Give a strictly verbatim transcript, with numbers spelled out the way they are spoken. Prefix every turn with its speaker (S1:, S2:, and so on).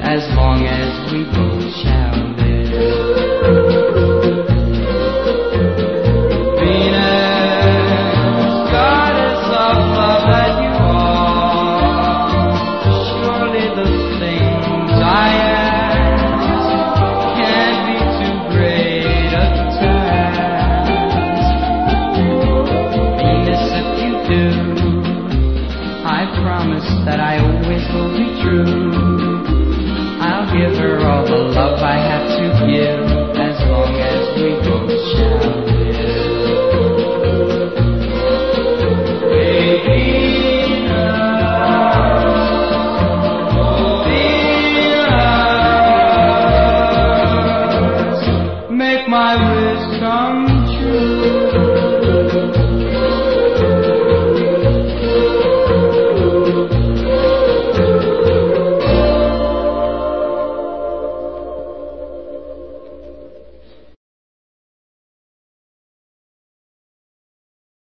S1: as long as we both shall live. Venus, goddess of love that you are, surely the things I ask can't be too great a task. Venus, if you do, I promise that I always will be true. I'll give her all the love I have to give, as long as we both shall.